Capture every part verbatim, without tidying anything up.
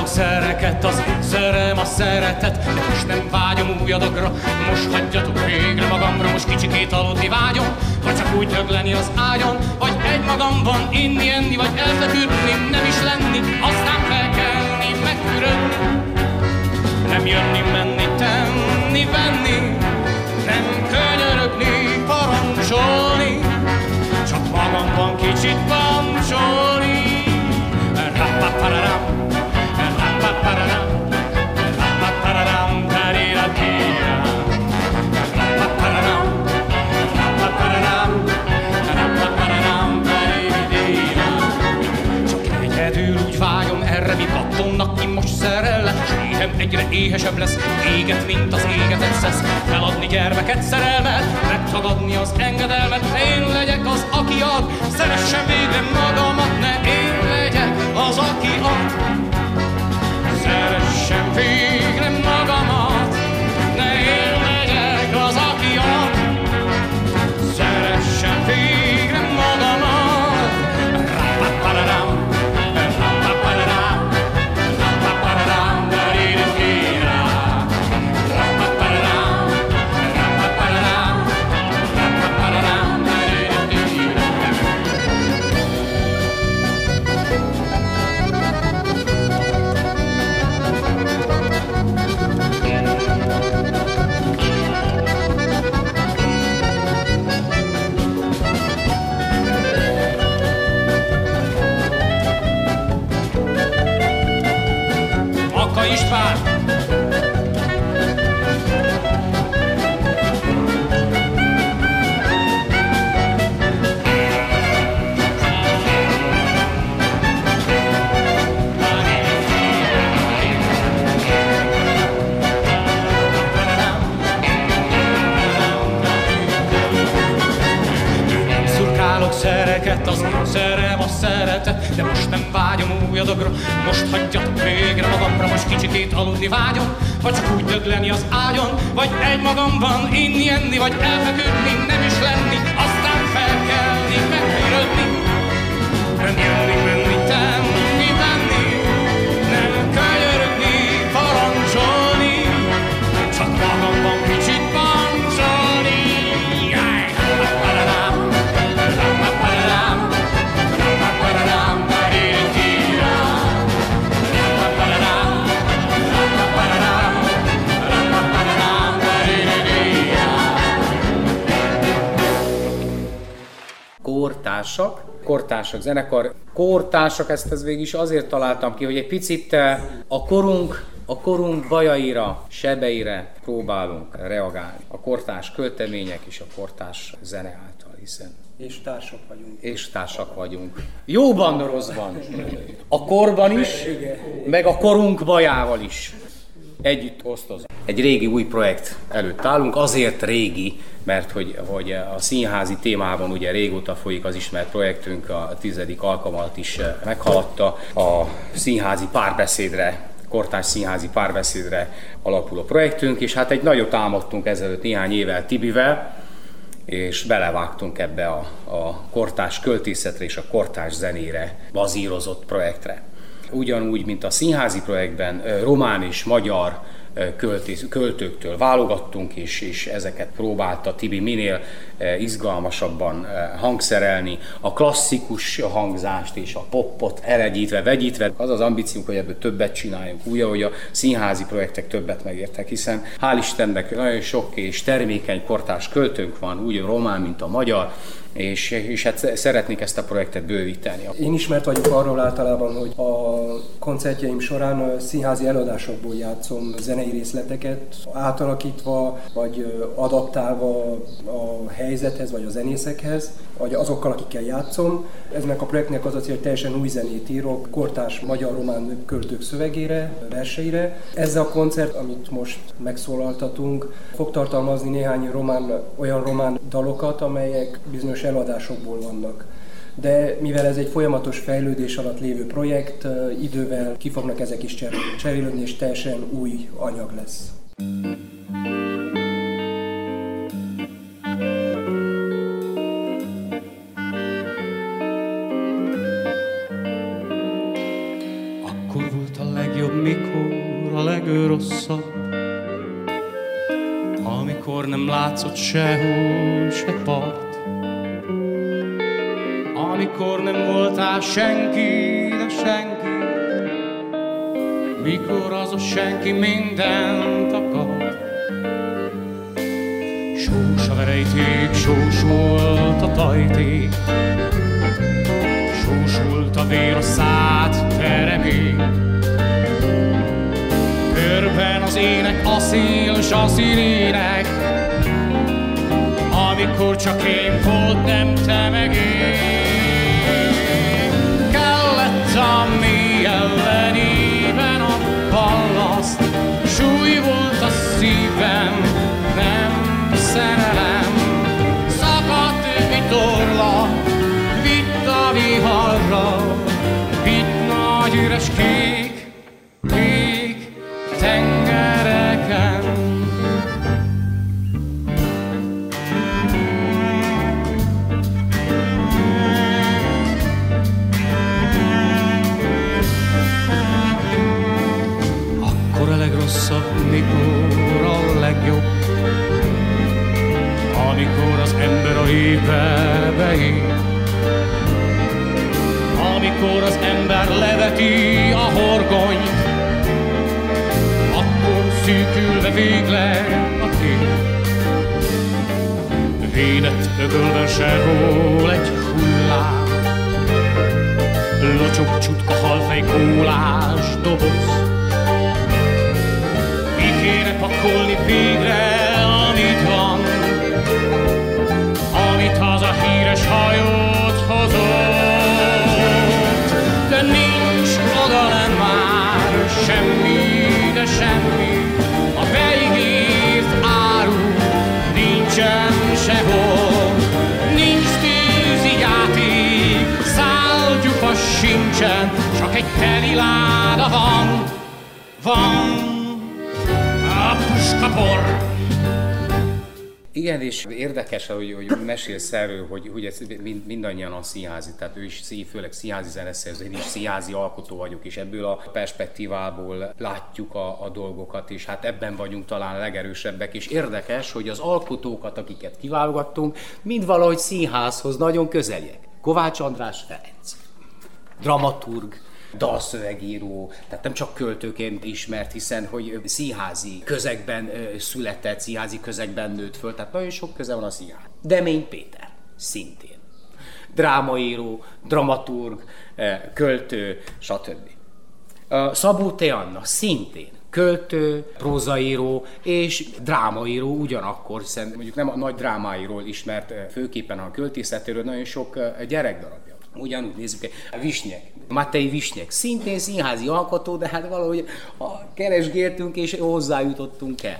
Szurkálok szereket, az szerem a szeretet, de most nem vágyom új adagra, most hagyjatok végre magamra, most kicsikét aludni vágyom, vagy csak úgy dögleni az ágyon, vagy egymagamban inni, enni, vagy elfeküdni, nem is lenni, aztán felkelni, megfürödni, nem jönni, menni, tenni, venni, nem könyörögni, parancsolni, csak magamban kicsit pancsolni. Ra-pa-pa-ra-ram, ra-pa-pa-ra-ram, ra-pa-pa-ra-ram, da-di-da-di-da. Ra-pa-pa-ra-ram, ra-pa-pa-ra-ram, ra-pa-pa-ra-ram, da-di-da-di-da. Csak egyedül úgy vágyom erre, mi pattonnak ki most szerellek, s éhem egyre éhesebb lesz, éget, mint az égetett szesz. Feladni gyermeket, szerelmet, megtagadni az engedelmet, én legyek az, aki ad, szeressem végre magamat, ne én legyek az, aki ad. Szeressem végre magamat, ne én legyek az, aki ad. Szeressem végre magamat. Ra-pa-pa-ra-ram, ra-pa-pa-ra-ram, ra-pa-pa-ra-ram, da-di-da-di-da. Ra-pa-pa-ra-ram, ra-pa-pa-ra-ram, ra-pa-pa-ra-ram, da-di-da-di-da. Akka István! Szurkálok szereket, az szerem a szeretet, de most nem vágyom új adagra, most hagyjatok végre magamra, most kicsikét aludni vágyom, vagy csak úgy dögleni az ágyon, vagy egymagamban inni, enni, vagy elfeküdni, nem is lenni, aztán felkelni, megfürödni, nem jönni, menni, tenni, venni, nem könyörögni, parancsolni, csak magamban kicsit pancsolni. Kórtársak, Kórtársak zenekar. Kórtársak, ezt, ezt végig is azért találtam ki, hogy egy picit a korunk, a korunk bajaira, sebeire próbálunk reagálni. A kortárs költemények és a kortárs zene által, hiszen És társak vagyunk. És társak vagyunk. Jóban, rosszban. A korban is, meg a korunk bajával is. Együtt osztozunk. Egy régi új projekt előtt állunk, azért régi, mert hogy, hogy a színházi témában ugye régóta folyik az ismert projektünk, a tizedik alkalmat is meghaladta, a színházi párbeszédre, kortárs színházi párbeszédre alapuló projektünk, és hát egy nagyot álmodtunk ezelőtt néhány évvel Tibivel, és belevágtunk ebbe a, a kortárs költészetre és a kortárs zenére bazírozott projektre. Ugyanúgy, mint a színházi projektben román és magyar költész, költőktől válogattunk, és, és ezeket próbálta Tibi minél izgalmasabban hangszerelni, a klasszikus hangzást és a popot elegyítve, vegyítve. Az az ambíciónk, hogy ebből többet csináljunk, úgy, ahogy a színházi projektek többet megértek, hiszen hál' Istennek nagyon sok és termékeny kortárs költőnk van, úgy a román, mint a magyar, és, és hát szeretnék ezt a projektet bővíteni. Én ismert vagyok arról általában, hogy a koncertjeim során színházi előadásokból játszom zenei részleteket, átalakítva, vagy adaptálva a helyzethez, vagy a zenészekhez, vagy azokkal, akikkel játszom. Eznek a projektnek az a cél, hogy teljesen új zenét írok, kortárs magyar-román költők szövegére, verseire. Ez a koncert, amit most megszólaltatunk, fog tartalmazni néhány román, olyan román dalokat, amelyek bizonyos előadásokból vannak. De mivel ez egy folyamatos fejlődés alatt lévő projekt, idővel ki fognak ezek is cserélődni, és teljesen új anyag lesz. legjobb, mikor a legrosszabb, amikor nem látszott sehol se part, amikor nem voltál senki, de senki, mikor az a senki mindent akar. Sós a verejték, sós volt a tajték, sós volt a vér, a szád teremény. Körben az ének, a szél, s a színének, amikor csak én volt, nem te meg én. Kellett a mély ellenében a ballaszt, súly volt a szívem, nem szerelem. Szakadt vitorla, vitt a viharra, vitt nagy üres kék, kék tengereken. Akkor a legrosszabb, mikor a legjobb, amikor az ember a hívbe beír, amikor az ember leveti a horgonyt, akkor szűkülve végleg a kép. Védett öbölben sehol egy hullám, locsog csutka halfej kólás doboz. Ki kéne pakolni végre, amit van, amit az a híres hajót hozott. De nincs odalenn már semmi, de semmi, a beígért áru nincsen sehol. Nincs tűzi játék, szálgyufa sincsen, csak egy teli láda van, van a puskapor. Igen, és érdekes, hogy, hogy mesélsz erről, hogy, hogy ez mind, mindannyian a színházi, tehát ő is főleg színházi zeneszerző, én is színházi alkotó vagyok, és ebből a perspektívából látjuk a, a dolgokat, és hát ebben vagyunk talán legerősebbek, és érdekes, hogy az alkotókat, akiket kiválogattunk, mind valahogy színházhoz nagyon közeliek. Kovács András Ferenc, dramaturg, dalszövegíró, tehát nem csak költőként ismert, hiszen hogy színházi közegben született, színházi közegben nőtt föl, tehát nagyon sok köze van a színház. Demény Péter, szintén. Drámaíró, dramaturg, költő, stb. Szabó T. Anna, szintén költő, prózaíró és drámaíró ugyanakkor, hiszen mondjuk nem a nagy drámáiról ismert, főképpen a költészetéről nagyon sok gyerekdarabja. Ugyanúgy nézzük, a Visnyek, Matei Visnyek, szintén színházi alkotó, de hát valahogy keresgéltünk és hozzájutottunk el.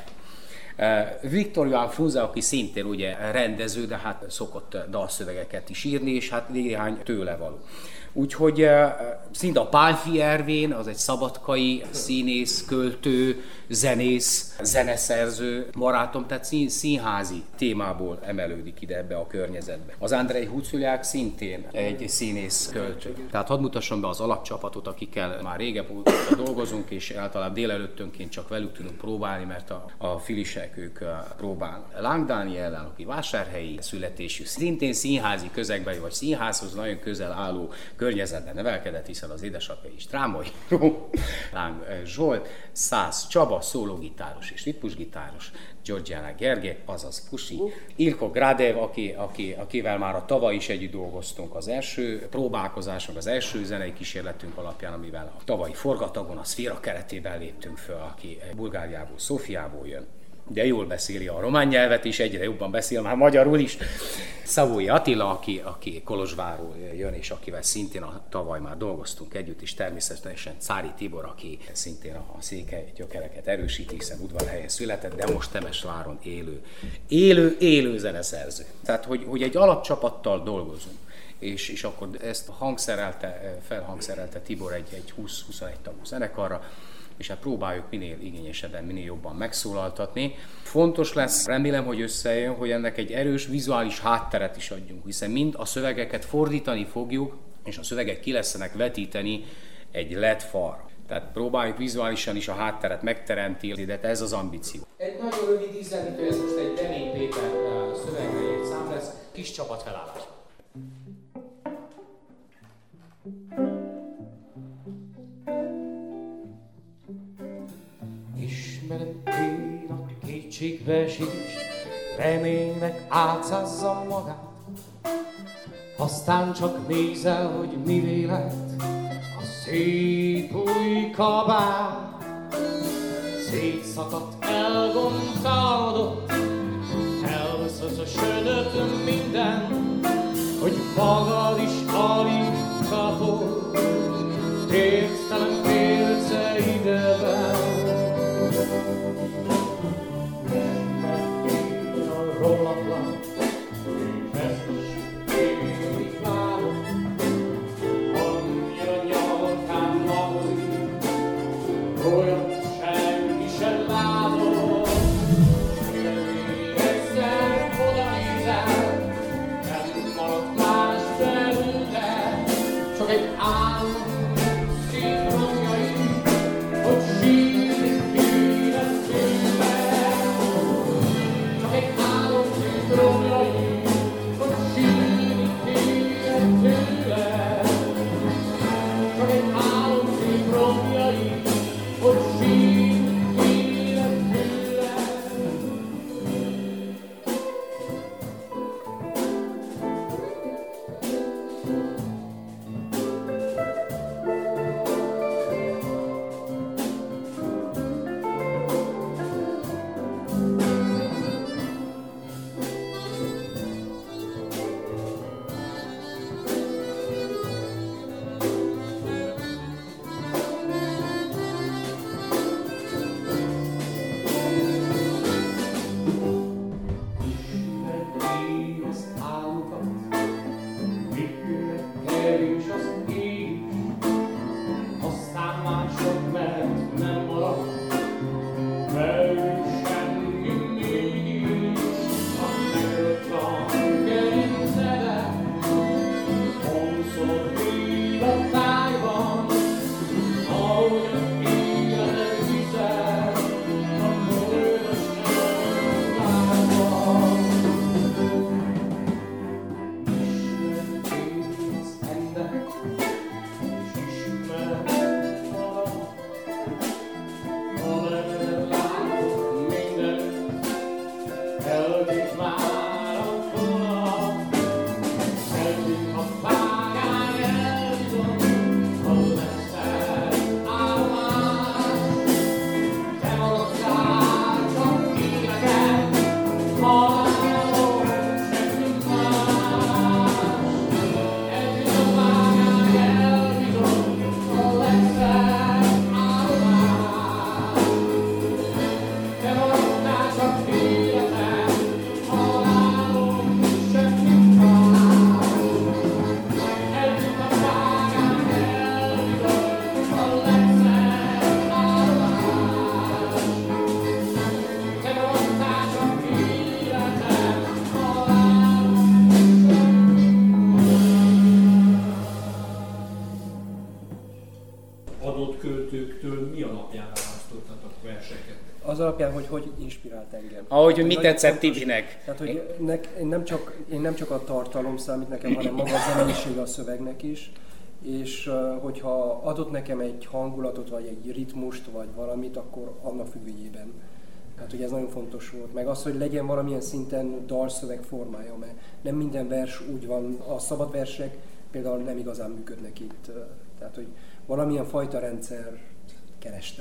Viktor Johann Frunze, aki szintén ugye rendező, de hát szokott dalszövegeket is írni, és hát néhány tőle való. Úgyhogy szinte a Pálffy Ervén, az egy szabadkai színész, költő, zenész, zeneszerző barátom, tehát színházi témából emelődik ide ebbe a környezetbe. Az Andrei Huculiák szintén egy színész, költő. Tehát hadd mutassam be az alapcsapatot, akikkel már régebb dolgozunk, és általában délelőttönként csak velük tudunk próbálni, mert a, a filisek ők próbálnak. Láng Dániellel, aki vásárhelyi születésű, szintén színházi közegben, vagy színházhoz nagyon közel álló környezetben nevelkedett, hiszen az édesapja is drámaíró, Láng Zsolt, Szász Csaba, szólógitáros és ritmusgitáros, Georgiana Gergely, azaz Pusi, Ilko Gradev, aki, aki, akivel már a tavaly is együtt dolgoztunk az első próbálkozásunk, az első zenei kísérletünk alapján, amivel a tavalyi forgatagon a Szféra keretében léptünk föl, aki Bulgáriából, Szófiából jön. De jól beszéli a román nyelvet is, egyre jobban beszél már magyarul is. Szabói Attila, aki, aki Kolozsvárról jön, és akivel szintén a tavaly már dolgoztunk együtt, és természetesen Cári Tibor, aki szintén a székely gyökereket erősíti, hiszen Udvarhelyen született, de most Temesváron élő, élő, élő zeneszerző. Tehát, hogy, hogy egy alapcsapattal dolgozunk. És, és akkor ezt hangszerelte, felhangszerelte Tibor egy, egy húsz-huszonegy tagú zenekarra, és hát próbáljuk minél igényesebben, minél jobban megszólaltatni. Fontos lesz, remélem, hogy összejön, hogy ennek egy erős vizuális hátteret is adjunk, hiszen mind a szövegeket fordítani fogjuk, és a szövegek ki lesznek vetíteni egy el é dé falra. Tehát próbáljuk vizuálisan is a hátteret megteremteni, de ez az ambíció. Egy nagyon rövid ízelítő, ez most egy Demény Péter szövegre írt szám lesz, kis csapat felállás. Ismerem én a kétségbeesést, reménynek átszázza magát, aztán csak nézel, hogy mi lett a szép új kabát. Szétszakadt, elgontálodott, elszözösödött minden, hogy magad is alig kapod, értelem félce ideben. A rollatlan, vesztes, élik várok, annyira nyalkán magozik, olyan senki sem látott. Még egyszer oda nézel, nem maradt más belőle, csak egy álom szép romjai, hogy sírni kéne tőle. Csak egy álom szép romjai, hogy sírni kéne tőle. Csak egy álom szép romjai, hogy sírni kéne tőle. Adott költőktől mi alapján választottatok verseket? Az alapján, hogy hogy inspirált engem. Ahogy, hogy mit tetszett Tibinek. Tehát, hogy nek, én, nem csak, én nem csak a tartalom számít nekem, hanem maga a zeneiség a szövegnek is. És hogyha adott nekem egy hangulatot, vagy egy ritmust, vagy valamit, akkor annak függvényében. Tehát, hogy ez nagyon fontos volt. Meg az, hogy legyen valamilyen szinten dalszöveg formája, mert nem minden vers úgy van, a szabad versek például nem igazán működnek itt. Tehát, hogy valamilyen fajta rendszer kerestem.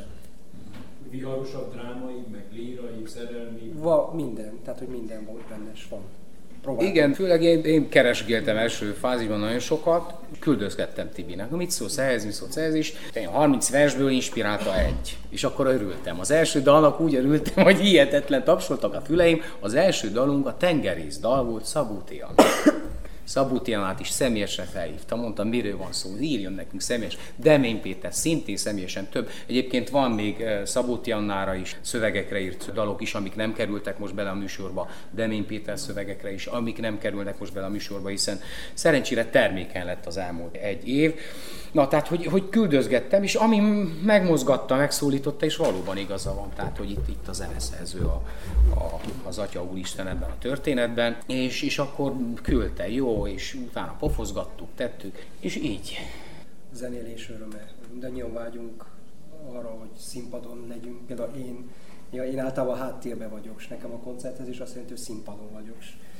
Viharosabb drámai, meg lírai, szerelmi? Va, minden, tehát, hogy minden volt benne, és van. Próbáltam. Igen, főleg én, én keresgéltem első fázisban nagyon sokat, küldözgettem Tibinek. Mit szólsz ehhez, mit szólsz ehhez is. Én harminc versből inspirálta egy. És akkor örültem. Az első dalnak úgy örültem, hogy hihetetlen, tapsoltak a füleim. Az első dalunk a tengerész dal volt Szabó T. Szabó Tianát is személyesen felhívtam, mondtam, miről van szó, írjon nekünk személyesen. Demény Péter szintén személyesen több. Egyébként van még Szabó Tianára is szövegekre írt dalok is, amik nem kerültek most bele a műsorba. Demény Péter szövegekre is, amik nem kerülnek most bele a műsorba, hiszen szerencsére termékeny lett az elmúlt egy év. Na, tehát, hogy, hogy küldözgettem, és ami megmozgatta, megszólította, és valóban igaza van. Tehát, hogy itt, itt a zeneszerző, a, a, az Atya Úristen ebben a történetben, és, és akkor küldte, jó, és utána pofozgattuk, tettük, és így. Zenélés öröme. Mindannyian vágyunk arra, hogy színpadon legyünk. Például én, én általában háttérben vagyok, és nekem a koncerthez is azt jelenti, hogy színpadon vagyok.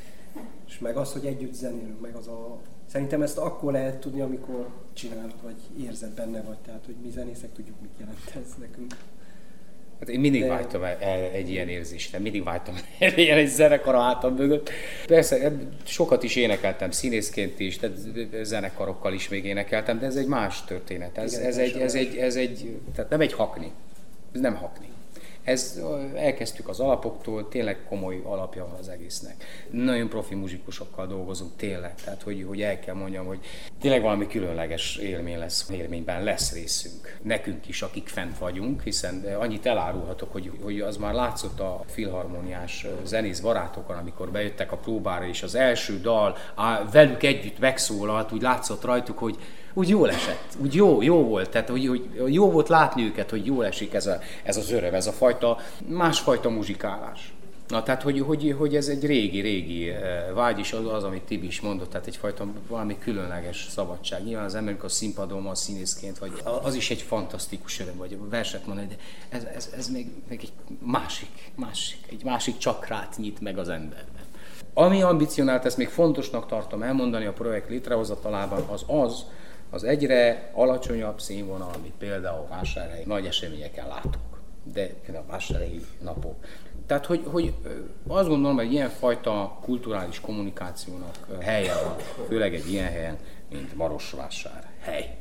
És meg az, hogy együtt zenélünk, meg az a... Szerintem ezt akkor lehet tudni, amikor csinálod, vagy érzed benne vagy. Tehát, hogy mi zenészek tudjuk, mit jelent ez nekünk. Hát én mindig De... vágytam el egy ilyen érzést, mindig vágytam el ilyen egy zenekar a hátam mögött. Persze, sokat is énekeltem színészként is, tehát zenekarokkal is még énekeltem, de ez egy más történet. Ez, ez, egy, ez, egy, ez egy, tehát nem egy hakni, ez nem hakni. Ez, elkezdtük az alapoktól, tényleg komoly alapja van az egésznek. Nagyon profi muzsikusokkal dolgozunk, tényleg. Tehát, hogy, hogy el kell mondjam, hogy tényleg valami különleges élmény lesz, élményben lesz részünk. Nekünk is, akik fent vagyunk, hiszen annyit elárulhatok, hogy, hogy az már látszott a filharmoniás zenész barátokon, amikor bejöttek a próbára, és az első dal á, velük együtt megszólalt, úgy látszott rajtuk, hogy úgy jól esett, úgy jó, jó volt, tehát hogy, hogy jó volt látni őket, hogy jól esik ez, a, ez az öröm, ez a fajta, másfajta muzsikálás. Na, tehát, hogy, hogy, hogy ez egy régi-régi vágy is, az, az, amit Tibi is mondott, tehát egyfajta valami különleges szabadság. Nyilván az ember, amikor színpadon van színészként, vagy az is egy fantasztikus öröm, vagy verset mondani, de ez, ez, ez még, még egy másik, másik, egy másik csakrát nyit meg az emberben. Ami ambicionált, ezt még fontosnak tartom elmondani a projekt létrehozatalában, az az, az egyre alacsonyabb színvonal, amit például vásárhelyi nagy eseményeken látunk, de például a vásárhelyi napok. Tehát, hogy, hogy azt gondolom, hogy ilyenfajta kulturális kommunikációnak helye van, főleg egy ilyen helyen, mint Marosvásárhely.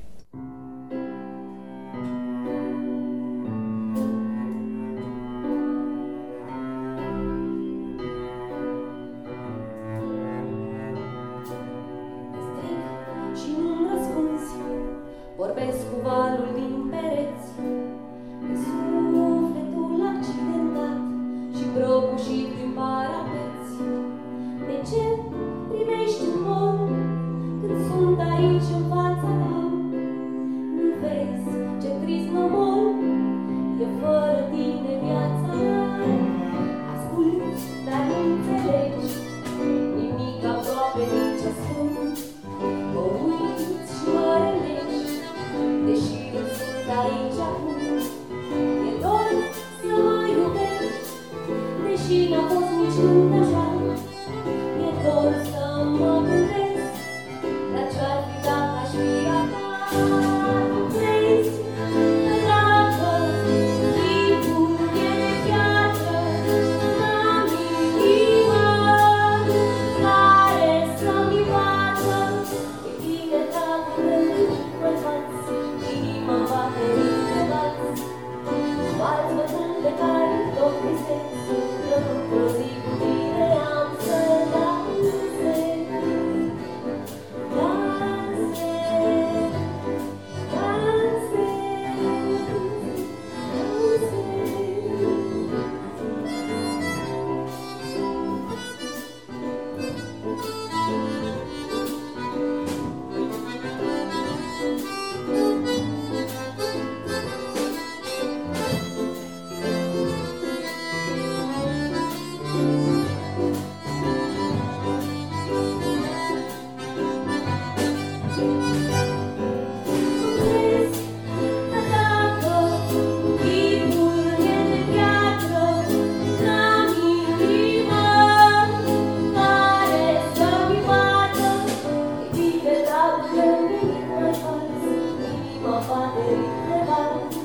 Vorbesc cu valul din pereți, de sufletul accidentat și prăbușit prin parapeți. De ce privești în mor când sunt aici în fața ta? Nu vezi ce trist mă mor, e fără tine viața. Asculți, dar nu înțelegi nimic aproape nici ascult. Mă uiți și mă relegi, deși nu sunt aici acum. E dor să mă iubești, deși n-a fost niciun așa. E dor să mă gândesc la ce-ar fi dacă aș fi a ta. Crezi că dacă chipul e de piatră, n-am inima care să-mi bată. E bine dacă mă faci, inima bate de bați. Bați bătrân de care tot visezi, într-o zi cu tine am să dansez. Dansez,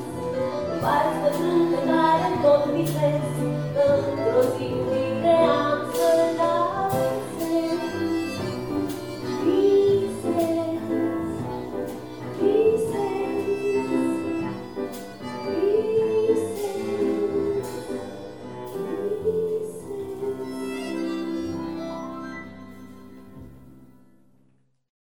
Într-o zi cu tine